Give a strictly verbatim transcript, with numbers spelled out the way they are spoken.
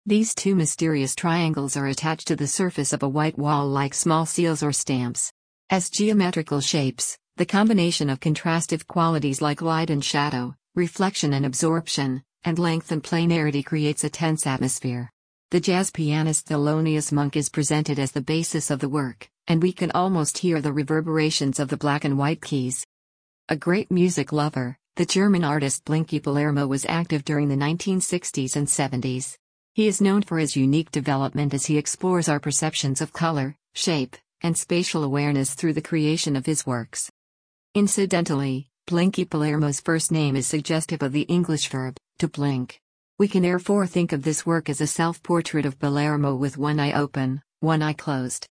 These two mysterious triangles are attached to the surface of a white wall like small seals or stamps. As geometrical shapes, the combination of contrastive qualities like light and shadow, reflection and absorption, and length and planarity creates a tense atmosphere. The jazz pianist Thelonious Monk is presented as the basis of the work, and we can almost hear the reverberations of the black and white keys. A great music lover, the German artist Blinky Palermo was active during the nineteen sixties and seventies. He is known for his unique development as he explores our perceptions of color, shape, and spatial awareness through the creation of his works. Incidentally, Blinky Palermo's first name is suggestive of the English verb, to blink. We can therefore think of this work as a self-portrait of Palermo with one eye open, one eye closed.